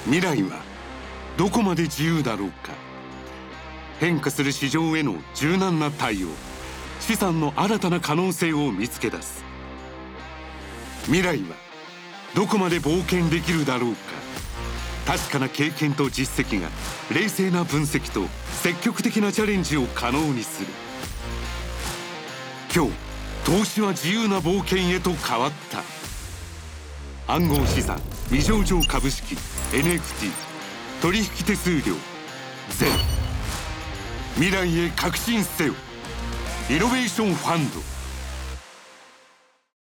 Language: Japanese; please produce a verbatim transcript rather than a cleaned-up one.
未来はどこまで自由だろうか。変化する市場への柔軟な対応、資産の新たな可能性を見つけ出す。未来はどこまで冒険できるだろうか。確かな経験と実績が冷静な分析と積極的なチャレンジを可能にする。今日、投資は自由な冒険へと変わった。暗号資産未上場株式 エヌエフティー 取引手数料ゼロ。未来へ革新せよ。イノベーションファンド。